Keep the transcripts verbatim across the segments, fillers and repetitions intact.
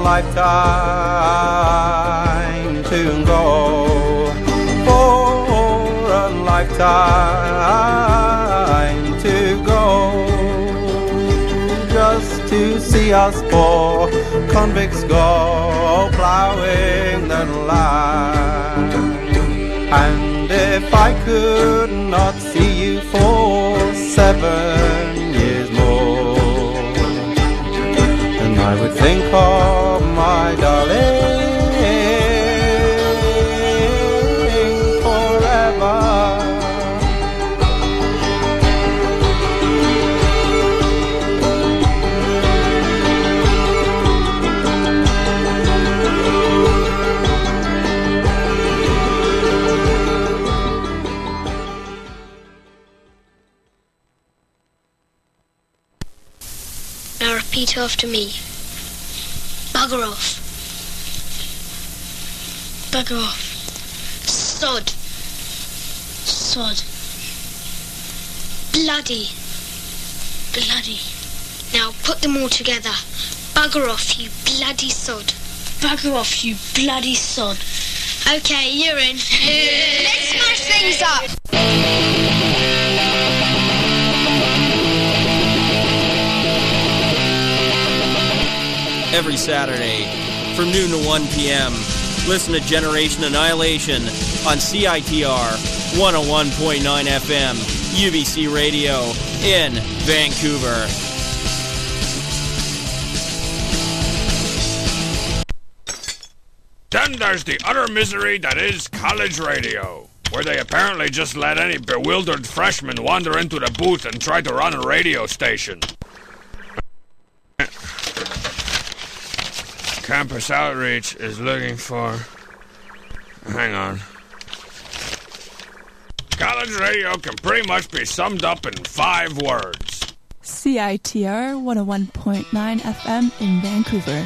lifetime to go, for a lifetime to go, just to see us poor convicts go plowing the land. And if I could not see you for seven years more, then I would think of my darling forever. Now repeat after me. Bugger off. Bugger off. Sod. Sod. Bloody. Bloody. Now put them all together. Bugger off, you bloody sod. Bugger off, you bloody sod. Okay, you're in. Let's smash things up. Every Saturday from noon to one p.m. Listen to Generation Annihilation on C I T R one oh one point nine F M, U B C Radio in Vancouver. Then there's the utter misery that is college radio, where they apparently just let any bewildered freshman wander into the booth and try to run a radio station. Campus Outreach is looking for... Hang on. College radio can pretty much be summed up in five words. C I T R one oh one point nine F M in Vancouver.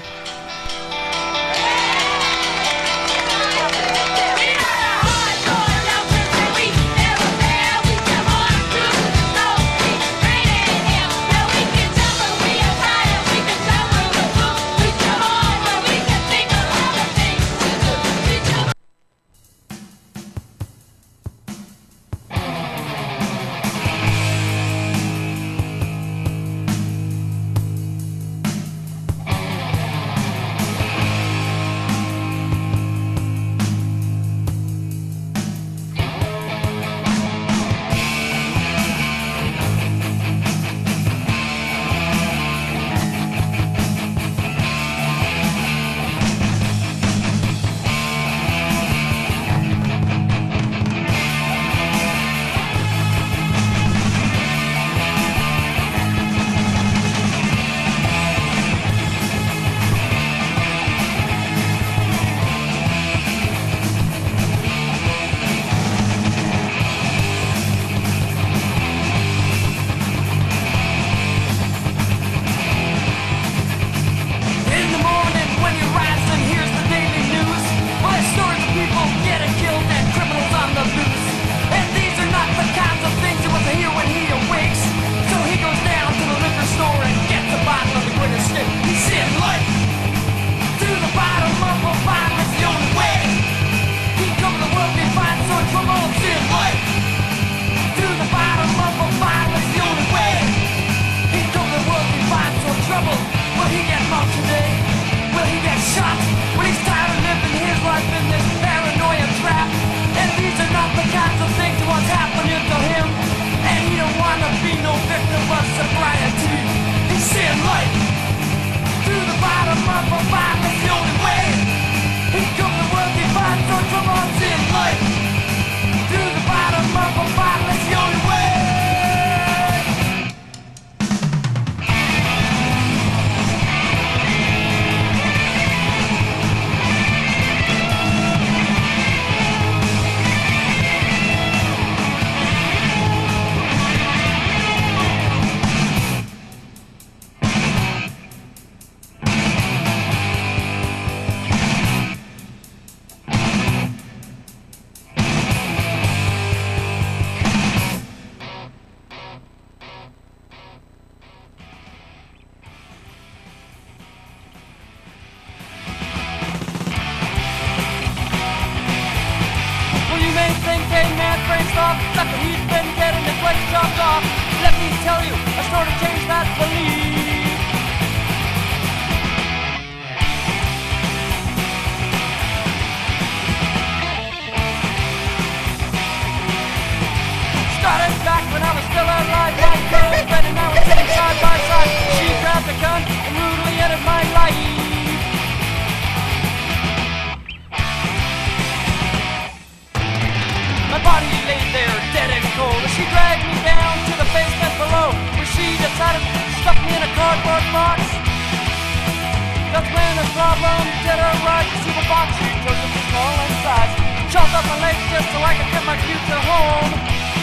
problem, did her right. Super box, she took them small in size. Chopped up my legs just so I could get my future home.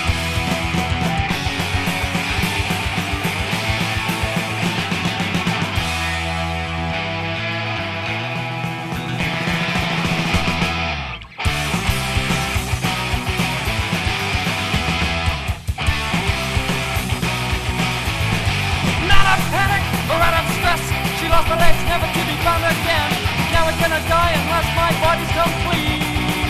She lost her legs, never to be found again. Now we're gonna die unless my body's complete.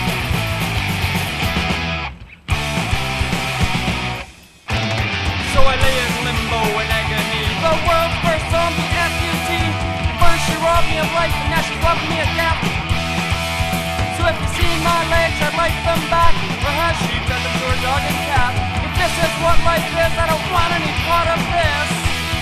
So I lay in limbo in agony. The world's first zombie amputee. First she robbed me of life, and now she's robbing me of death. So if you see my legs, I'd like them back. Or has she turned them to her dog and cat? If this is what life is, I don't want any part of this.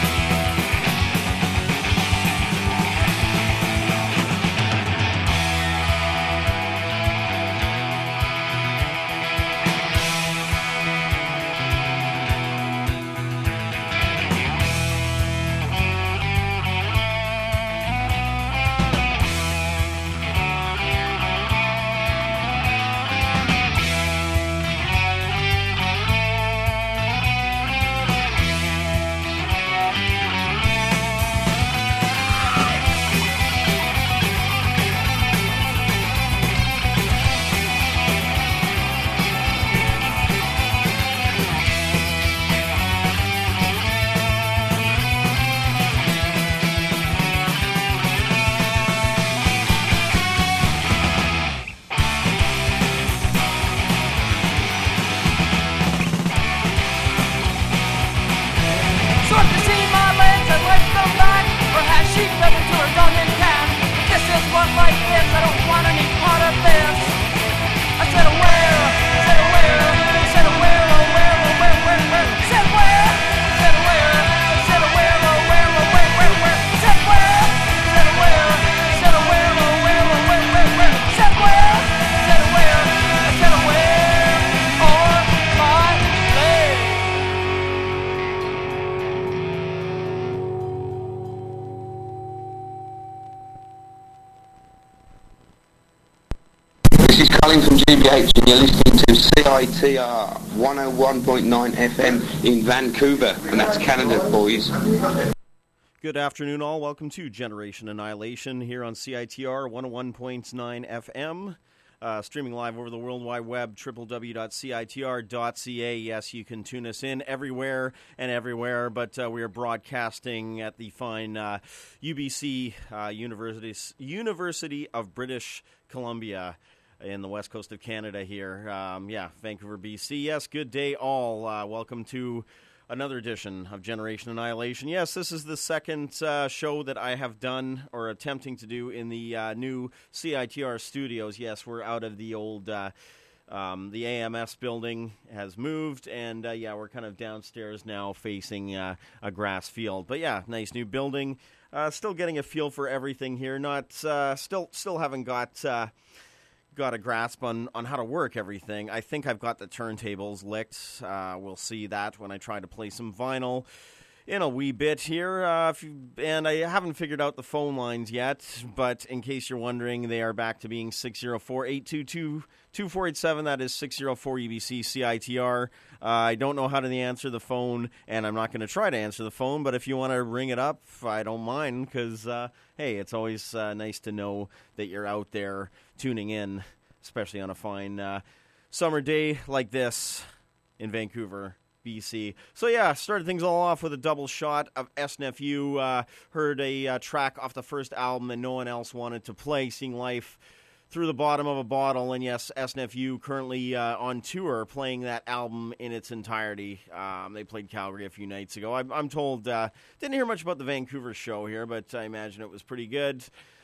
From G B H, and you're listening to C I T R one oh one point nine F M in Vancouver, and that's Canada, boys. Good afternoon, all. Welcome to Generation Annihilation here on C I T R one oh one point nine F M. Uh, streaming live over the World Wide Web, w w w dot c i t r dot c a. Yes, you can tune us in everywhere and everywhere, but uh, we are broadcasting at the fine uh, U B C, uh, University, University of British Columbia, in the west coast of Canada here. Um, yeah, Vancouver, B C. Yes, good day all. Uh, welcome to another edition of Generation Annihilation. Yes, this is the second uh, show that I have done or attempting to do in the uh, new C I T R studios. Yes, we're out of the old, uh, um, the A M S building has moved, and uh, yeah, we're kind of downstairs now facing uh, a grass field. But yeah, nice new building. Uh, still getting a feel for everything here. Not, uh, still, still haven't got... Uh, got a grasp on, on how to work everything. I think I've got the turntables licked. Uh, we'll see that when I try to play some vinyl in a wee bit here. Uh, if you, and I haven't figured out the phone lines yet, but in case you're wondering, they are back to being six oh four, eight two two, two four eight seven. That is six oh four U B C C I T R. Uh, I don't know how to answer the phone, and I'm not going to try to answer the phone, but if you want to ring it up, I don't mind, because, uh, hey, it's always uh, nice to know that you're out there tuning in, especially on a fine uh, summer day like this in Vancouver, B C. So yeah, started things all off with a double shot of S N F U. Uh, heard a uh, track off the first album that no one else wanted to play, Seeing Life Through the Bottom of a Bottle. And yes, S N F U currently uh, on tour playing that album in its entirety. Um, they played Calgary a few nights ago. I'm, I'm told, uh, didn't hear much about the Vancouver show here, but I imagine it was pretty good.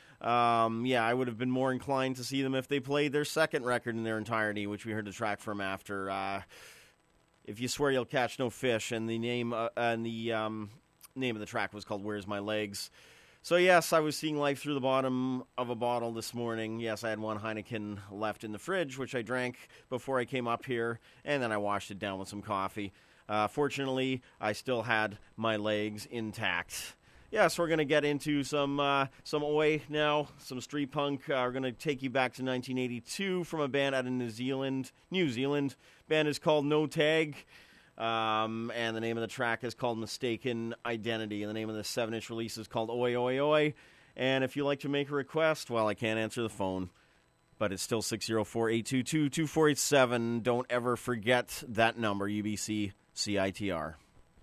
Um, yeah, I would have been more inclined to see them if they played their second record in their entirety, which we heard a track from after. Uh, If You Swear You'll Catch No Fish, and the name uh, and the um, name of the track was called Where's My Legs. So yes, I was seeing life through the bottom of a bottle this morning. Yes, I had one Heineken left in the fridge, which I drank before I came up here, and then I washed it down with some coffee. Uh, fortunately, I still had my legs intact. Yeah, so we're going to get into some uh, some Oi now, some street punk. Uh, we're going to take you back to nineteen eighty-two from a band out of New Zealand. New Zealand. Band is called No Tag, um, and the name of the track is called Mistaken Identity, and the name of the seven-inch release is called Oi Oi Oi. And if you'd like to make a request, well, I can't answer the phone, but it's still six oh four, eight two two, two four eight seven. Don't ever forget that number, U B C C I T R.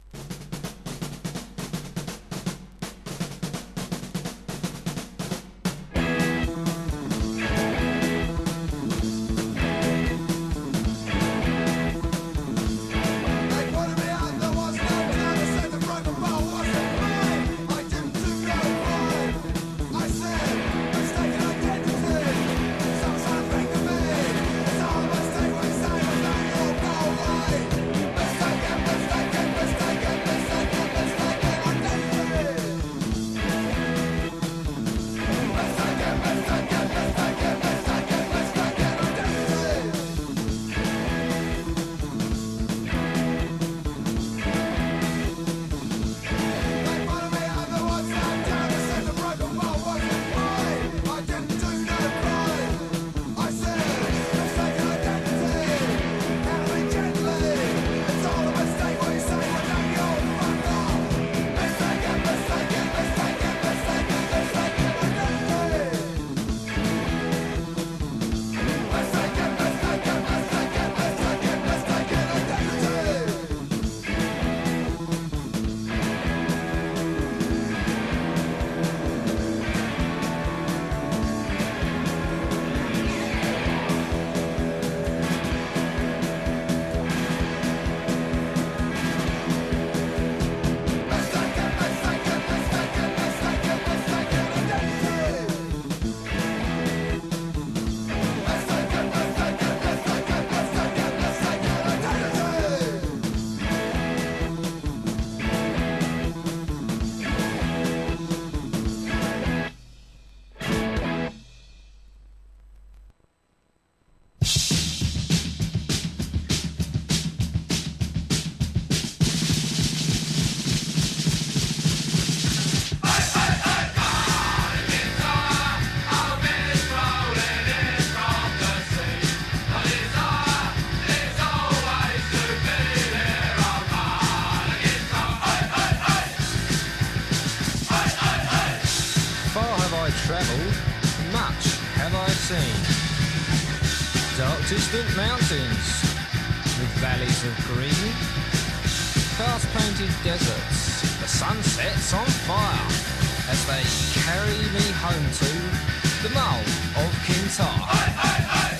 Distant mountains with valleys of green, fast-painted deserts, the sun sets on fire as they carry me home to the Mull of Kintyre. Aye, aye, aye.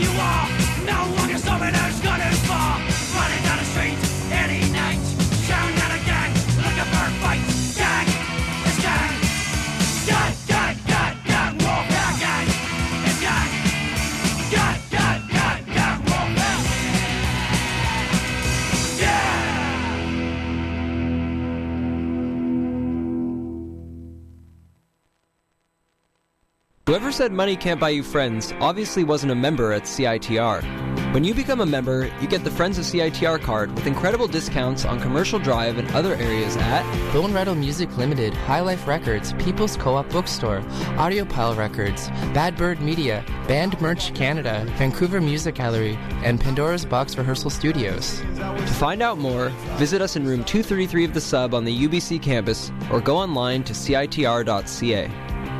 war. No longer someone who's gone too far. Running down the street any night. Shouting at a gang, looking for a fight. Gang, it's gang. Gang, gang, gang, gang, warfare. Gang, it's gang. Gang, gang, gang, gang, warfare. Yeah! Whoever said money can't buy you friends obviously wasn't a member at C I T R. When you become a member, you get the Friends of C I T R card with incredible discounts on Commercial Drive and other areas at Bone Rattle Music Limited, High Life Records, People's Co-op Bookstore, Audiopile Records, Bad Bird Media, Band Merch Canada, Vancouver Music Gallery, and Pandora's Box Rehearsal Studios. To find out more, visit us in room two thirty-three of the Sub on the U B C campus or go online to C I T R dot C A.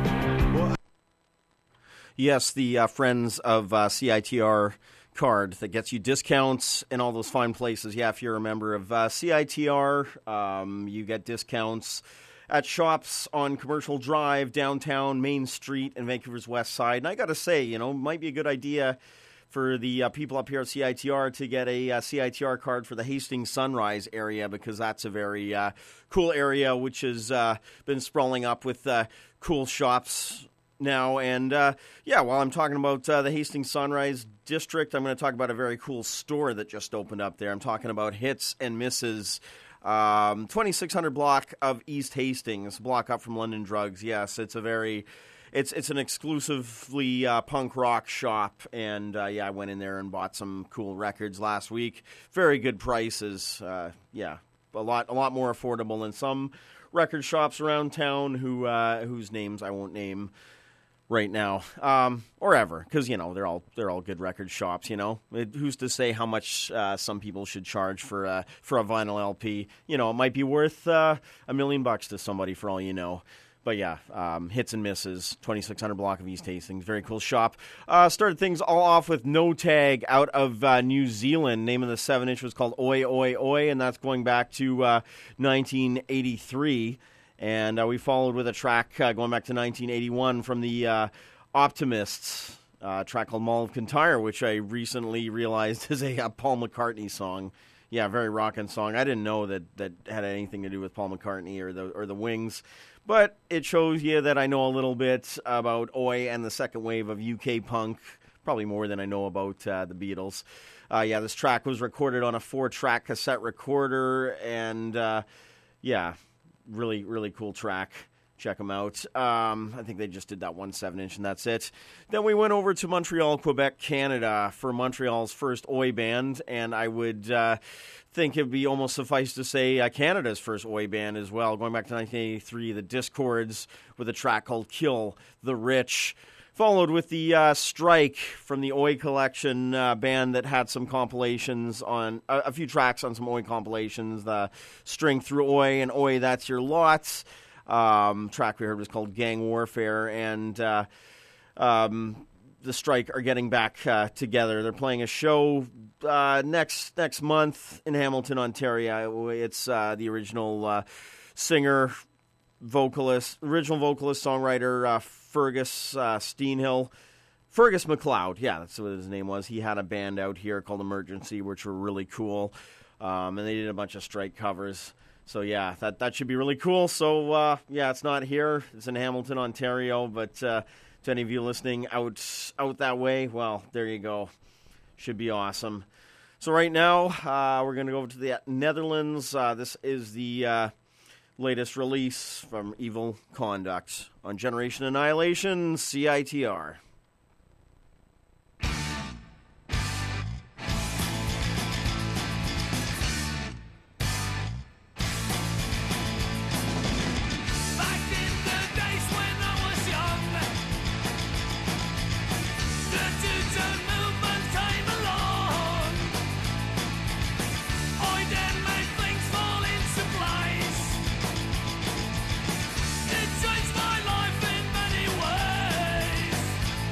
Yes, the uh, Friends of uh, C I T R card that gets you discounts in all those fine places. Yeah, if you're a member of uh, C I T R, um, you get discounts at shops on Commercial Drive, downtown, Main Street, and Vancouver's West Side. And I got to say, you know, might be a good idea for the uh, people up here at C I T R to get a uh, C I T R card for the Hastings Sunrise area, because that's a very uh, cool area which has uh, been sprawling up with uh, cool shops now. And uh, yeah, while I'm talking about uh, the Hastings Sunrise District, I'm going to talk about a very cool store that just opened up there. I'm talking about Hits and Misses, um, twenty-six hundred block of East Hastings, block up from London Drugs. Yes, it's a very, it's it's an exclusively uh, punk rock shop, and uh, yeah, I went in there and bought some cool records last week. Very good prices. Uh, yeah, a lot a lot more affordable than some record shops around town who uh, whose names I won't name right now, um, or ever, because you know they're all they're all good record shops. You know, it, who's to say how much uh, some people should charge for uh, for a vinyl L P? You know, it might be worth uh, a million bucks to somebody for all you know. But yeah, um, Hits and Misses, twenty-six hundred block of East Hastings, very cool shop. Uh, started things all off with No Tag out of uh, New Zealand. Name of the seven inch was called Oi Oi Oi, and that's going back to uh, nineteen eighty-three. And uh, we followed with a track uh, going back to nineteen eighty-one from the uh, Optimists, uh, a track called Mall of Kintyre, which I recently realized is a uh, Paul McCartney song. Yeah, very rockin' song. I didn't know that that had anything to do with Paul McCartney or the or the Wings, but it shows you that I know a little bit about Oi and the second wave of U K punk, probably more than I know about uh, the Beatles. Uh, yeah, this track was recorded on a four-track cassette recorder, and uh, yeah, really, really cool track. Check them out. Um, I think they just did that one seven-inch, and that's it. Then we went over to Montreal, Quebec, Canada for Montreal's first Oi band, and I would uh, think it would be almost suffice to say uh, Canada's first Oi band as well. Going back to nineteen eighty-three, the Discords with a track called Kill the Rich. Followed with the uh, Strike from the Oi Collection, uh, band that had some compilations on, a, a few tracks on some Oi compilations, the String Through Oi and Oi That's Your Lots. Um, track we heard was called Gang Warfare, and uh, um, the Strike are getting back uh, together. They're playing a show uh, next next month in Hamilton, Ontario. It's uh, the original uh, singer, vocalist, original vocalist, songwriter, uh, Fergus uh, Steenhill. Fergus McLeod, yeah, that's what his name was. He had a band out here called Emergency, which were really cool, um, and they did a bunch of Strike covers. So, yeah, that that should be really cool. So, uh, yeah, it's not here. It's in Hamilton, Ontario. But uh, to any of you listening out out that way, well, there you go. Should be awesome. So right now, uh, we're going to go over to the Netherlands. Uh, this is the uh, latest release from Evil Conduct on Generation Annihilation, C I T R. It changed my life in many ways.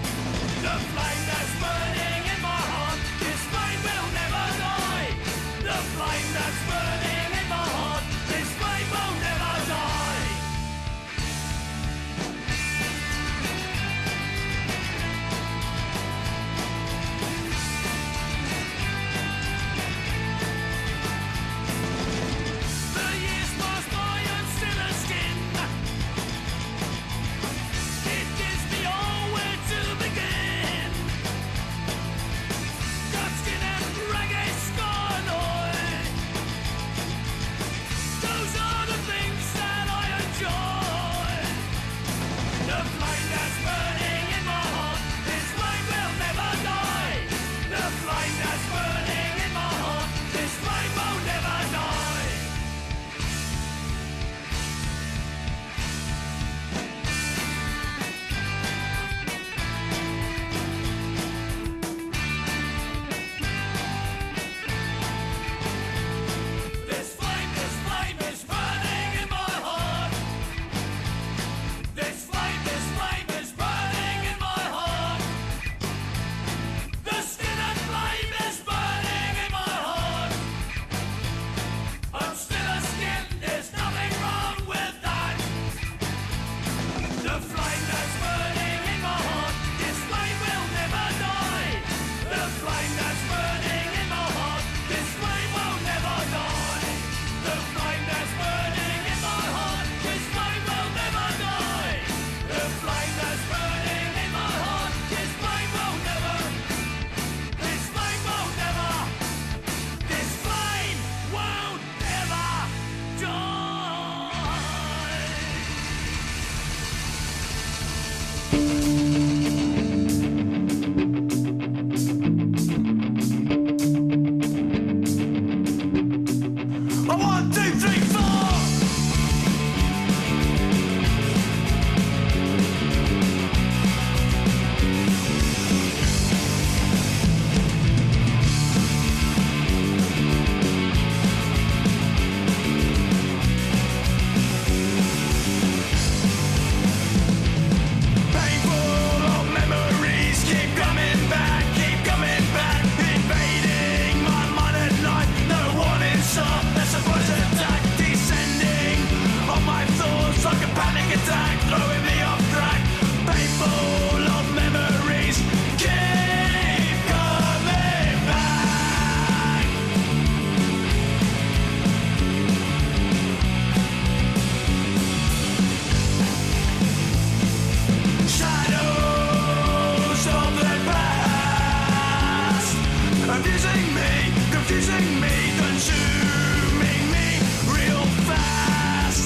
confusing me, confusing me, consuming me real fast.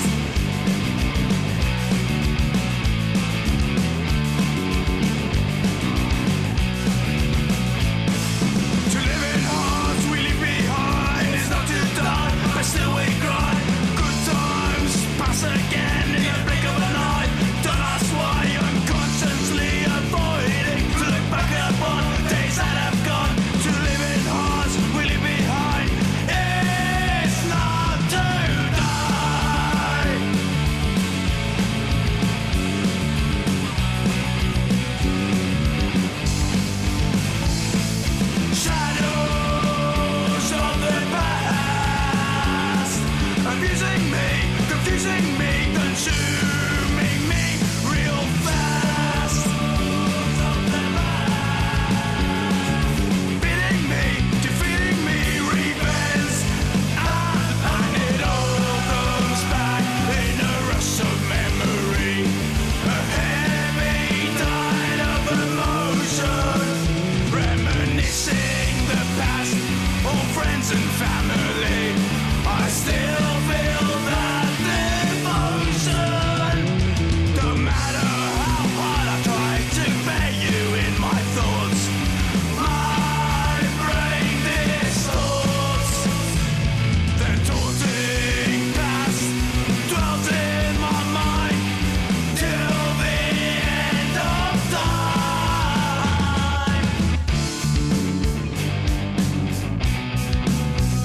To live in hearts we leave behind is not to die, but still we cry. Good times pass again in the blink of an eye. Don't ask why I'm consciously avoiding to look back upon days that have gone. To live in hearts we leave behind is not to die. Shadows of the past, abusing me, confusing me, consuming me real fast. Beating me, defeating me, revenge, and it all comes back in a rush of memory, a heavy tide of emotion, reminiscing the past, old friends and family. I still feel that devotion. No matter how hard I try to bear you in my thoughts, my brain distorts. The taunting past dwells in my mind till the end of time.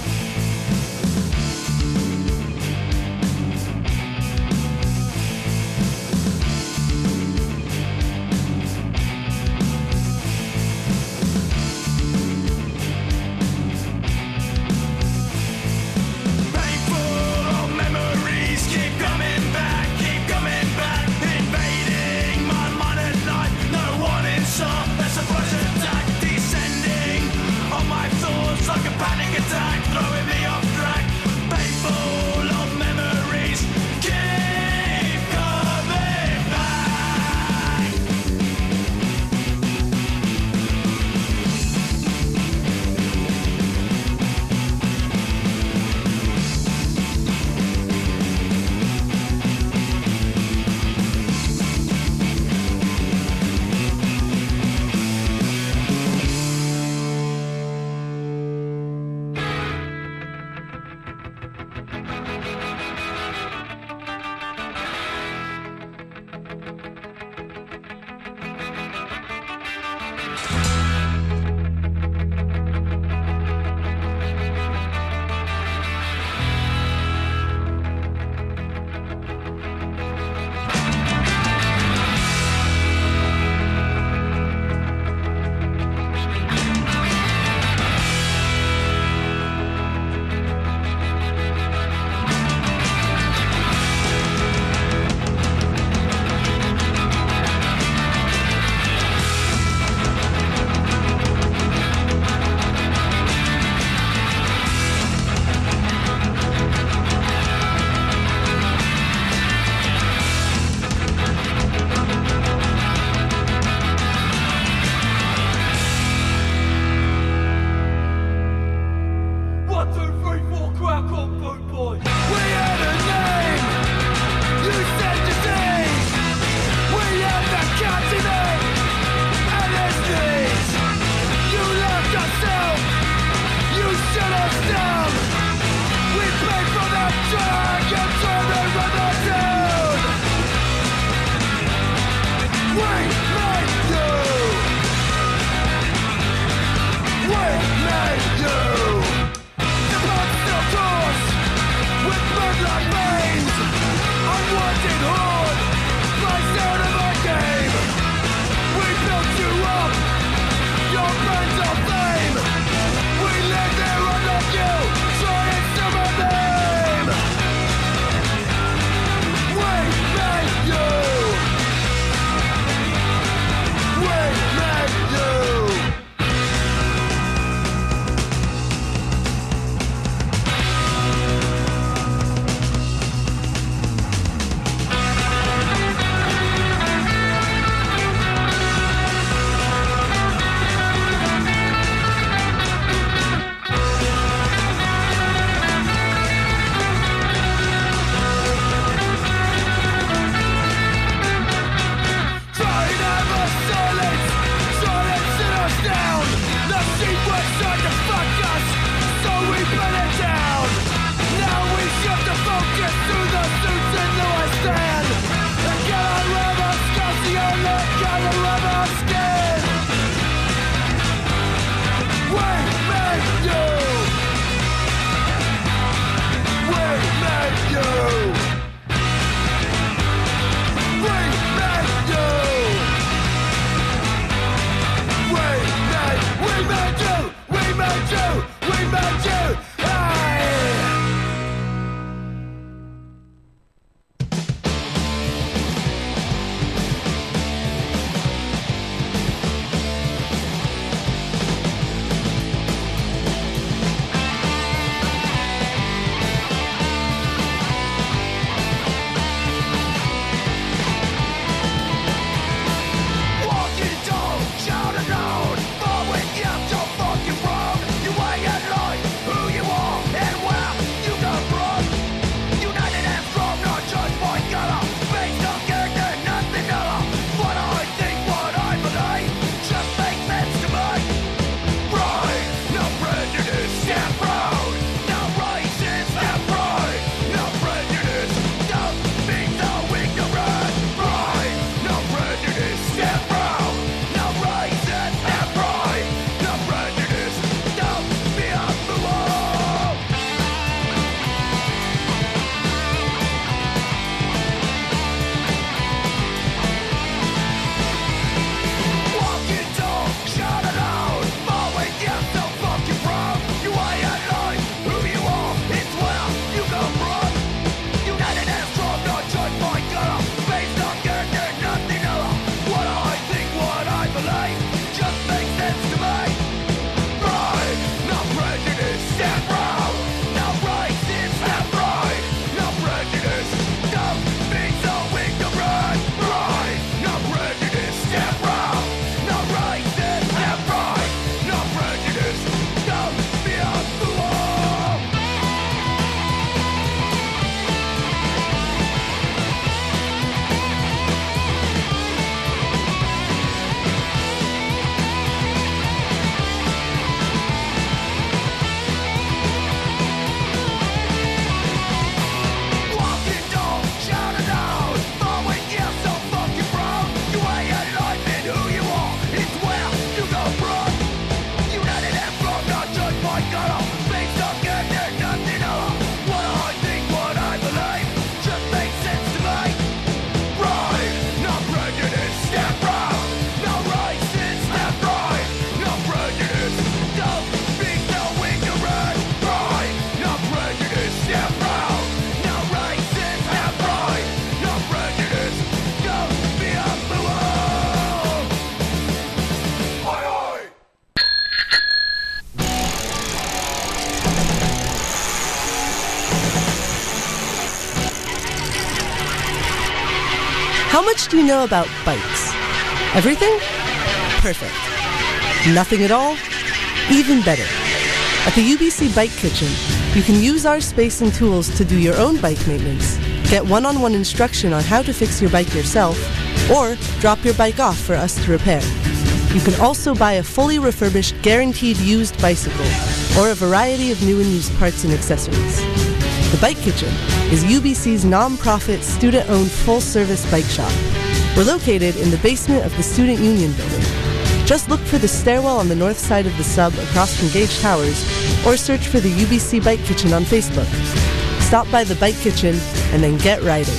How much do you know about bikes? Everything? Perfect. Nothing at all? Even better. At the U B C Bike Kitchen, you can use our space and tools to do your own bike maintenance, get one-on-one instruction on how to fix your bike yourself, or drop your bike off for us to repair. You can also buy a fully refurbished, guaranteed used bicycle, or a variety of new and used parts and accessories. The Bike Kitchen is U B C's non-profit, student-owned, full-service bike shop. We're located in the basement of the Student Union building. Just look for the stairwell on the north side of the sub across from Gage Towers, or search for the U B C Bike Kitchen on Facebook. Stop by the Bike Kitchen and then get riding.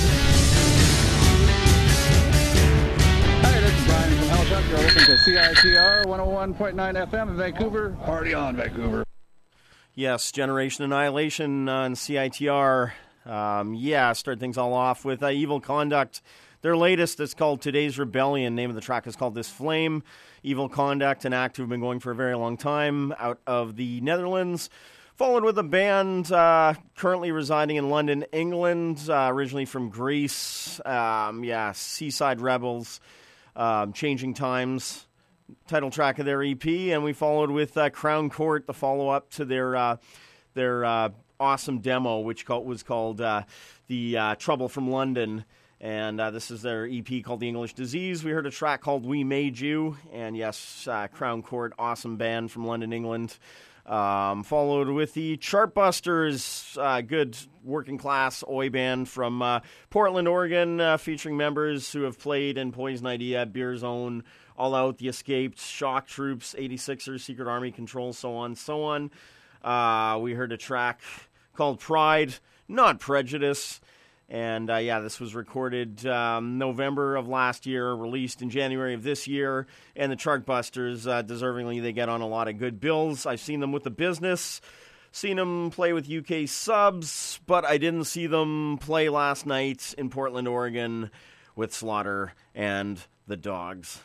Hi, this is Brian from Hellshock. You're listening to C I T R one oh one point nine F M in Vancouver. Party on, Vancouver. Yes, Generation Annihilation on C I T R. Um, yeah, start things all off with uh, Evil Conduct. Their latest is called Today's Rebellion. Name of the track is called This Flame. Evil Conduct, an act who've been going for a very long time out of the Netherlands. Followed with a band uh, currently residing in London, England, uh, originally from Greece. Um, yeah, Seaside Rebels, um, Changing Times. Title track of their E P, and we followed with uh, Crown Court, the follow-up to their uh, their uh, awesome demo, which called, was called uh, the uh, Trouble from London, and uh, this is their E P called The English Disease. We heard a track called We Made You, and yes, uh, Crown Court, awesome band from London, England. Um, followed with the Chartbusters, uh, good working-class oi band from uh, Portland, Oregon, uh, featuring members who have played in Poison Idea, Beer Zone, All Out, The Escaped, Shock Troops, eighty-sixers, Secret Army Control, so on, so on. Uh, we heard a track called Pride, Not Prejudice. And, uh, yeah, this was recorded um, November of last year, released in January of this year. And the Chartbusters, uh, deservingly, they get on a lot of good bills. I've seen them with The Business, seen them play with U K Subs, but I didn't see them play last night in Portland, Oregon with Slaughter and the Dogs.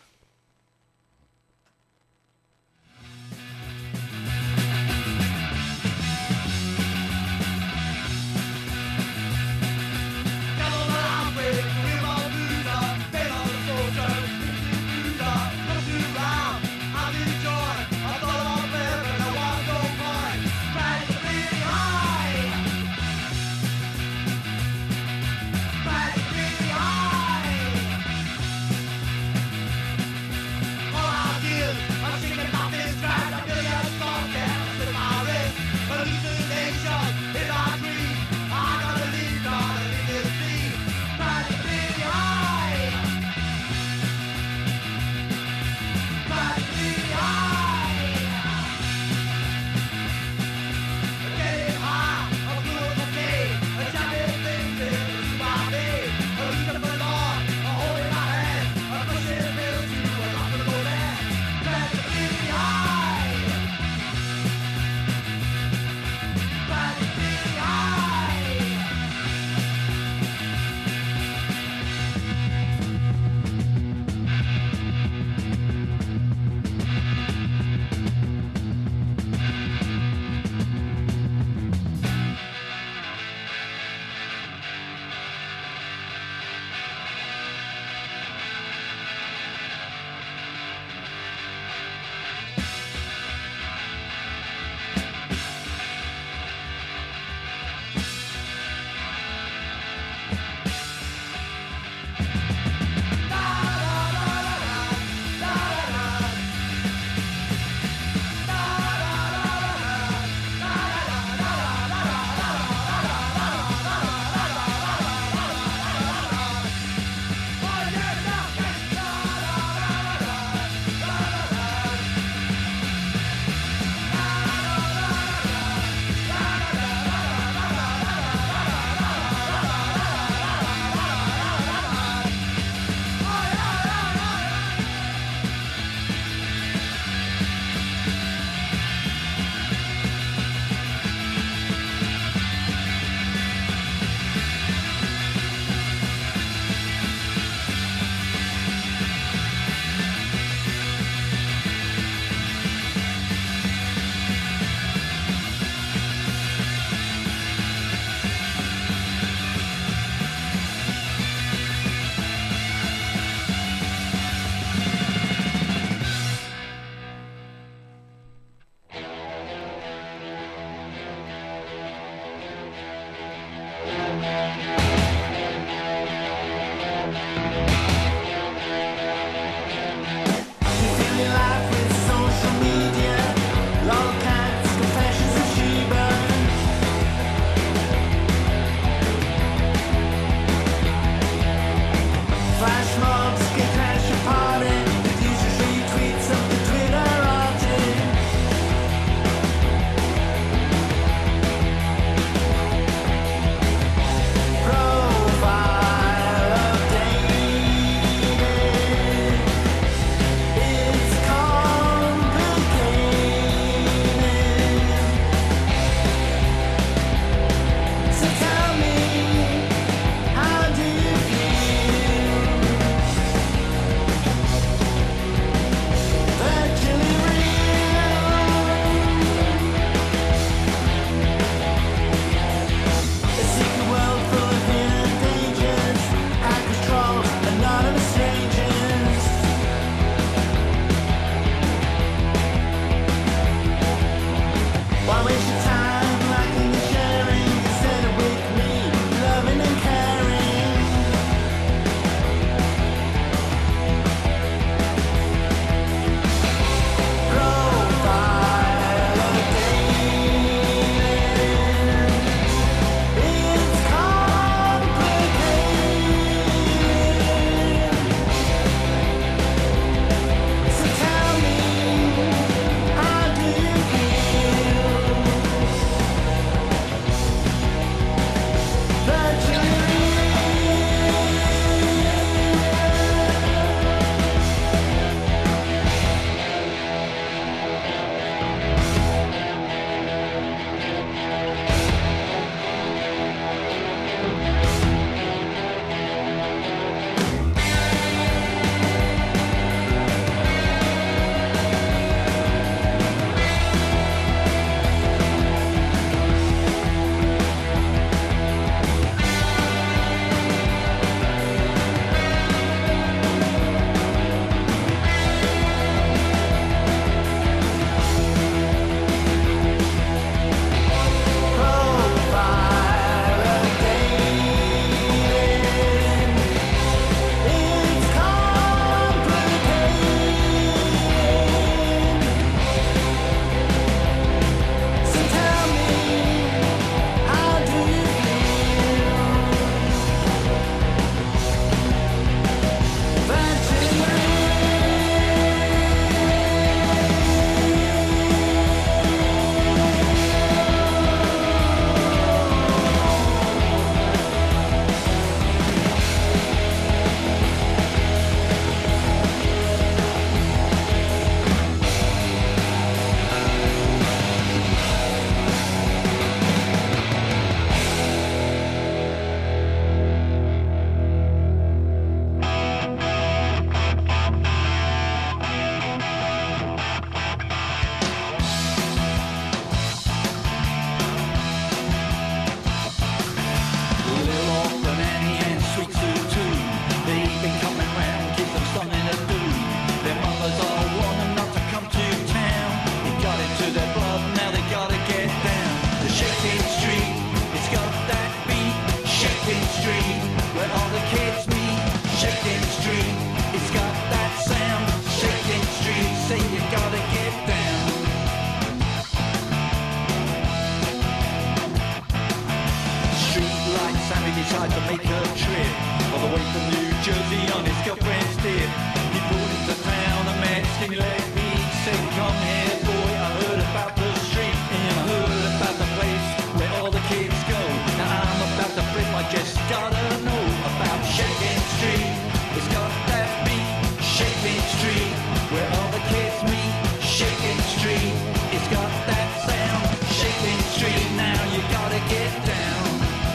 tried to make a trip all the way from New Jersey on his girlfriend's tip. He pulled into town, a man stimulated me, said, come here boy, I heard about the street, and I heard about the place where all the kids go. Now I'm about to flip, I just gotta know about Shaking Street. It's got that beat, Shaking Street, where all the kids meet. Shaking Street, it's got that sound. Shaking Street, now you gotta get down.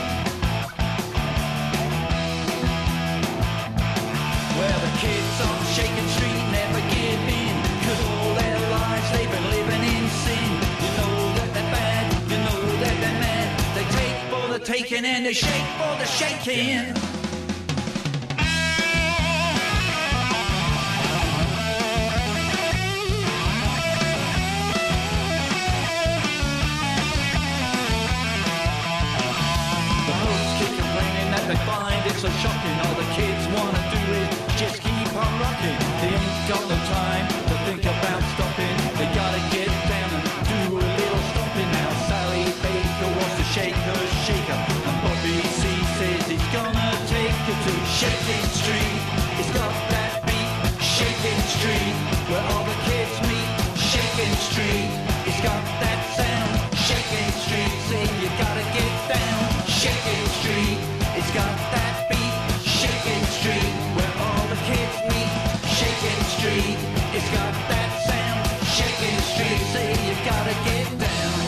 Where the kids on Shaking Street never give in, 'cause all their lives they've been living in sin. You know that they're bad, you know that they're mad. They take for the taking and they shake for the shaking. They find it so shocking, all the kids wanna do it, just keep on rocking. They ain't got no time to think about stopping. They gotta get down and do a little stomping. Now Sally Baker wants to shake her shaker, and Bobby C says he's gonna take her to Shaking Street. It's got that beat, Shaking Street, where all the kids meet. Shaking Street, it's got that sound. Shaking Street, say you gotta get down. Shaking Street, it's got that beat, Shaking Street, where all the kids meet. Shaking Street, it's got that sound. Shaking Street, say you gotta get down.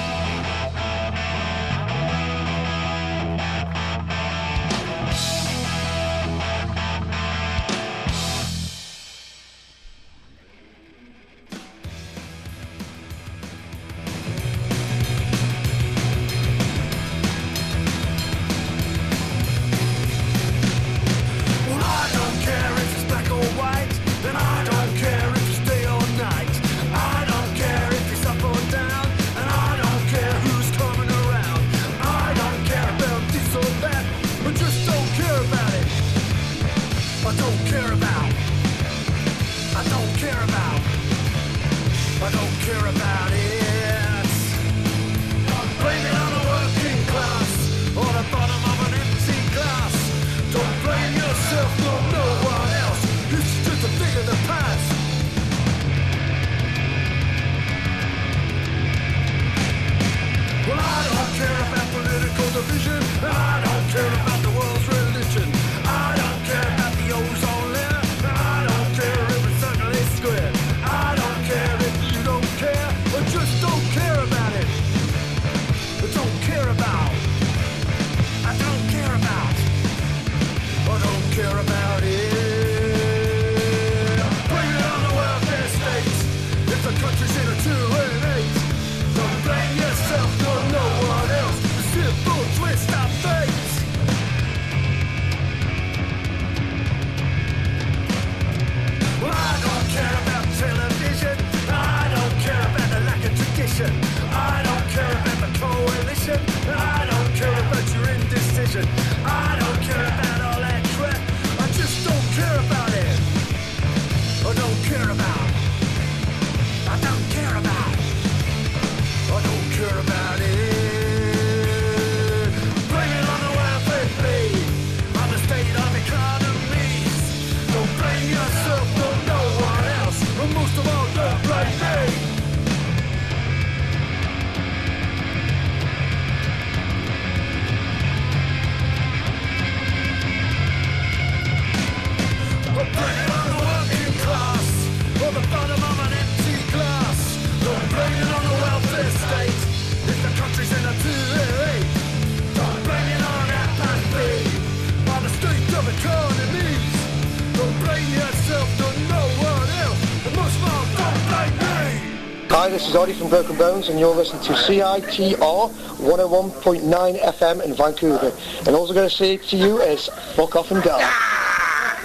Hi, this is Audie from Broken Bones, and you're listening to C I T R one oh one point nine F M in Vancouver. And all I'm going to say to you is, fuck off and die.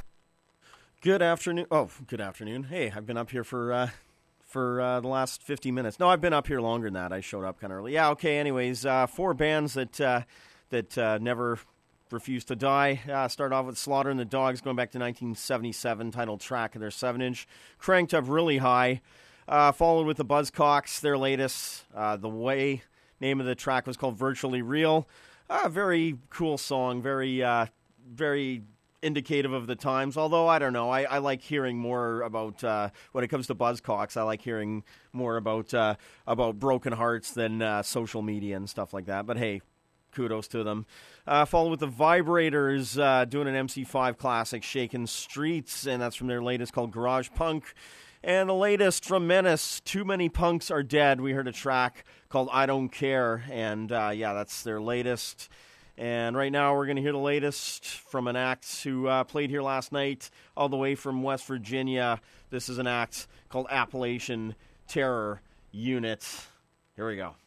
Good afternoon. Oh, good afternoon. Hey, I've been up here for uh, for uh, the last fifty minutes. No, I've been up here longer than that. I showed up kind of early. Yeah, okay, anyways, uh, four bands that uh, that uh, never refused to die. Uh, start off with Slaughter and the Dogs, going back to nineteen seventy-seven, titled track of their seven inch, cranked up really high. Uh, followed with the Buzzcocks, their latest, uh, The Way. Name of the track was called Virtually Real. Ah, very cool song, very, uh, very indicative of the times. Although, I don't know, I, I like hearing more about, uh, when it comes to Buzzcocks, I like hearing more about uh, about broken hearts than uh, social media and stuff like that. But hey, kudos to them. Uh, followed with the Vibrators uh, doing an M C five classic, Shakin' Streets, and that's from their latest called Garage Punk. And the latest from Menace, Too Many Punks Are Dead. We heard a track called I Don't Care, and uh, yeah, that's their latest. And right now we're going to hear the latest from an act who uh, played here last night all the way from West Virginia. This is an act called Appalachian Terror Unit. Here we go.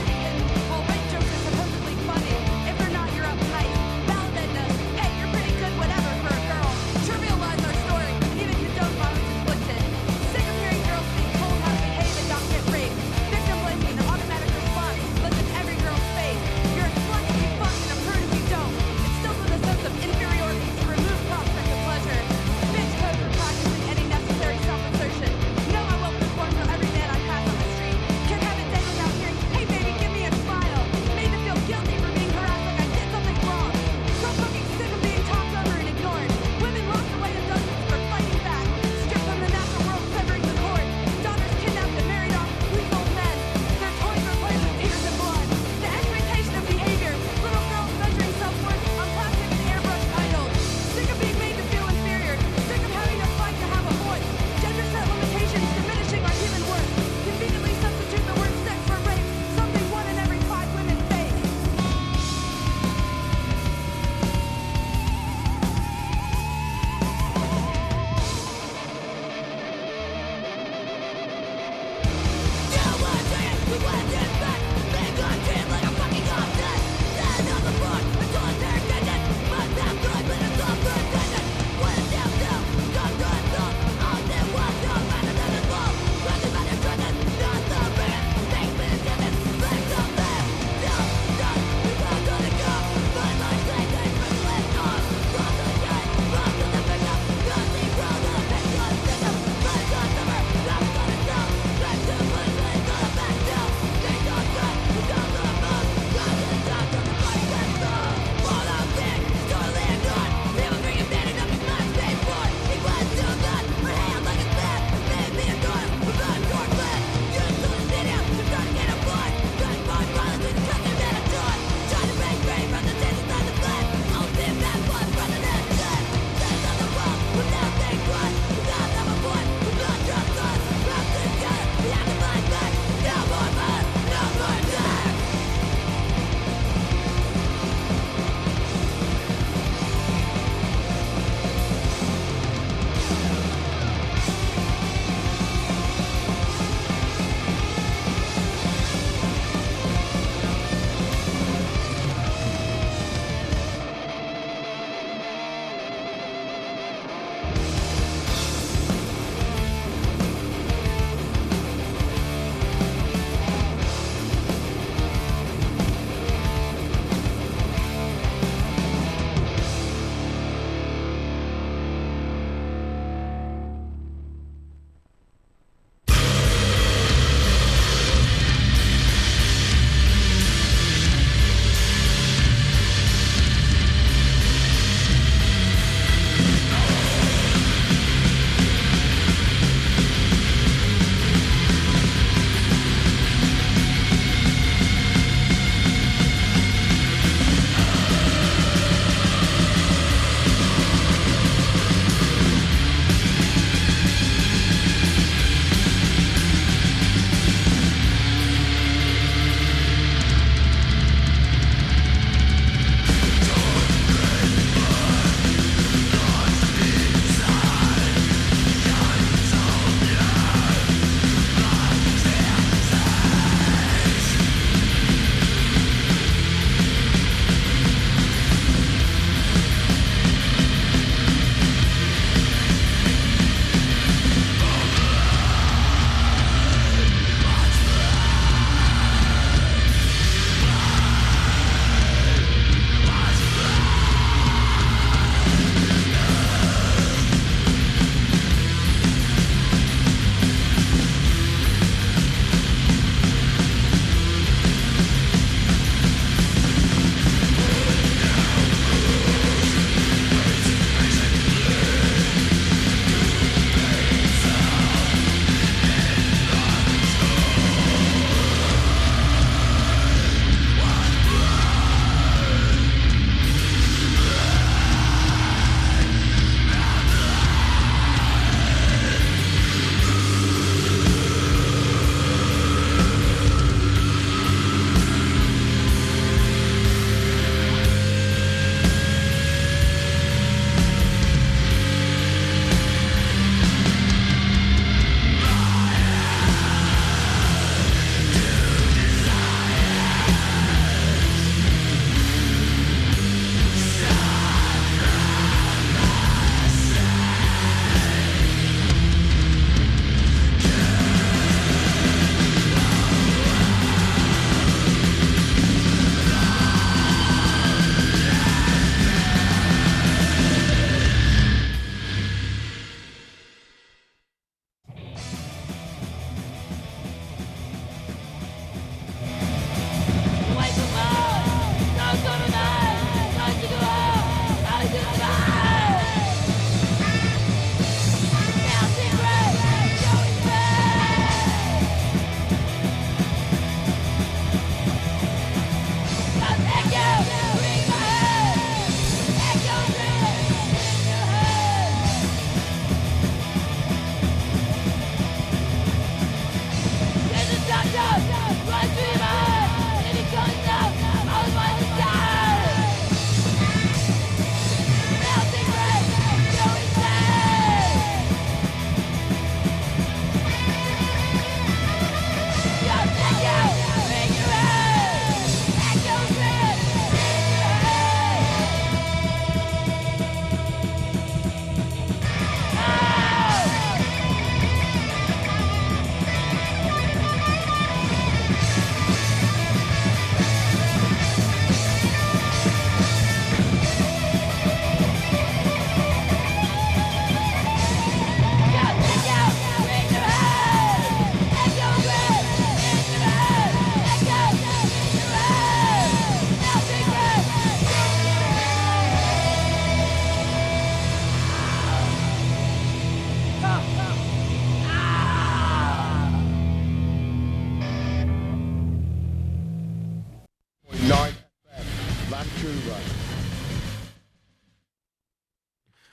Well, rape jokes are supposedly funny. If they're not, you're uptight. Valid, hey, you're pretty good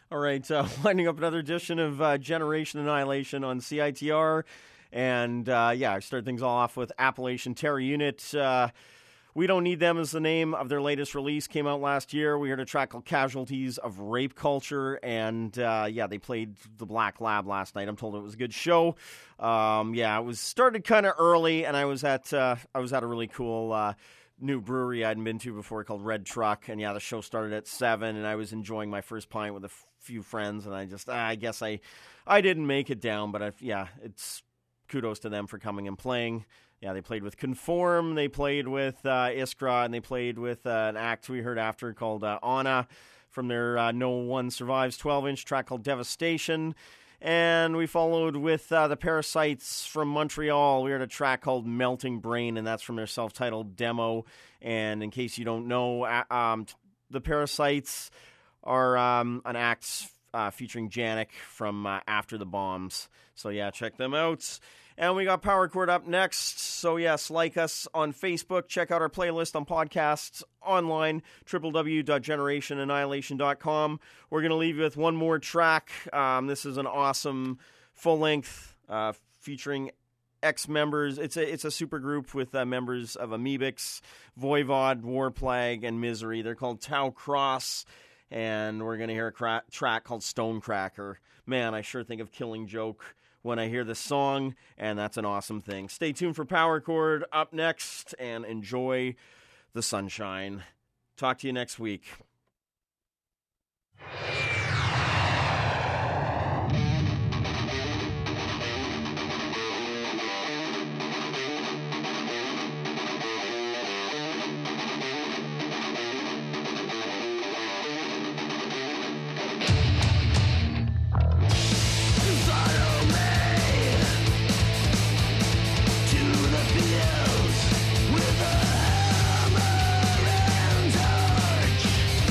All right, uh, winding up another edition of uh, Generation Annihilation on C I T R. And, uh, yeah, I start things off with Appalachian Terror Unit. Uh, We Don't Need Them is the name of their latest release. Came out last year. We heard a track called Casualties of Rape Culture. And, uh, yeah, they played the Black Lab last night. I'm told it was a good show. Um, yeah, it was started kind of early, and I was at uh, I was at a really cool uh, new brewery I hadn't been to before called Red Truck. And, yeah, the show started at seven, and I was enjoying my first pint with a f- few friends. And I just, I guess I, I didn't make it down. But, I, yeah, it's kudos to them for coming and playing. Yeah, they played with Conform, they played with uh, Iskra, and they played with uh, an act we heard after called uh, Anna from their uh, No One Survives twelve-inch track called Devastation. And we followed with uh, the Parasites from Montreal. We heard a track called Melting Brain, and that's from their self-titled demo. And in case you don't know, uh, um, the Parasites are um, an act uh, featuring Janik from uh, After the Bombs. So yeah, check them out. And we got Power Chord up next. So yes, like us on Facebook. Check out our playlist on podcasts online, w w w dot generation annihilation dot com. We're going to leave you with one more track. Um, this is an awesome full-length uh, featuring ex-members. It's a it's a super group with uh, members of Amebix, Voivod, Warplague, and Misery. They're called Tau Cross. And we're going to hear a cra- track called Stonecracker. Man, I sure think of Killing Joke when I hear this song, and that's an awesome thing. Stay tuned for Power Chord up next, and enjoy the sunshine. Talk to you next week. With a hammer and torch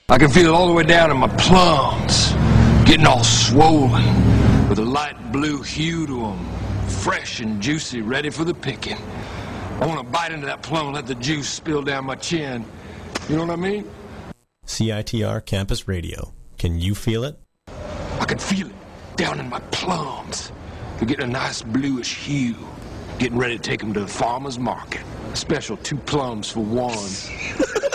I can feel it all the way down in my plums, getting all swollen, with a light blue hue to them, fresh and juicy, ready for the picking. I want to bite into that plum and let the juice spill down my chin. You know what I mean? C I T R Campus Radio. Can you feel it? I can feel it down in my plums. They're getting a nice bluish hue. Getting ready to take them to the farmer's market. A special two plums for one.